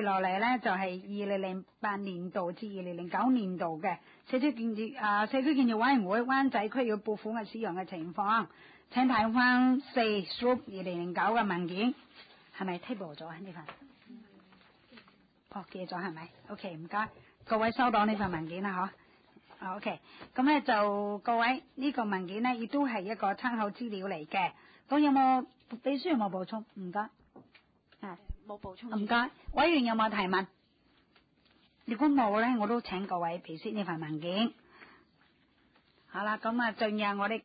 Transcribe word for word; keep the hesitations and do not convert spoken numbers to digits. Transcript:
落嚟咧就係二零零八年度至二零零九年度嘅社區建設啊社區建設委員會灣仔區嘅撥款嘅使用嘅情況，請睇翻四 Group 二零零九嘅文件，係咪 table 咗啊呢份？哦，記咗係咪 ？OK， 唔該，各位收到呢份文件啦，嗬。OK， 咁咧就各位呢、這個文件咧亦都係一個參考資料嚟嘅。咁有冇秘書有冇補充？唔該。係冇補充。 唔該，委員有冇提問？如果冇咧，我都請各位批示呢份文件。好啦，咁啊進入我哋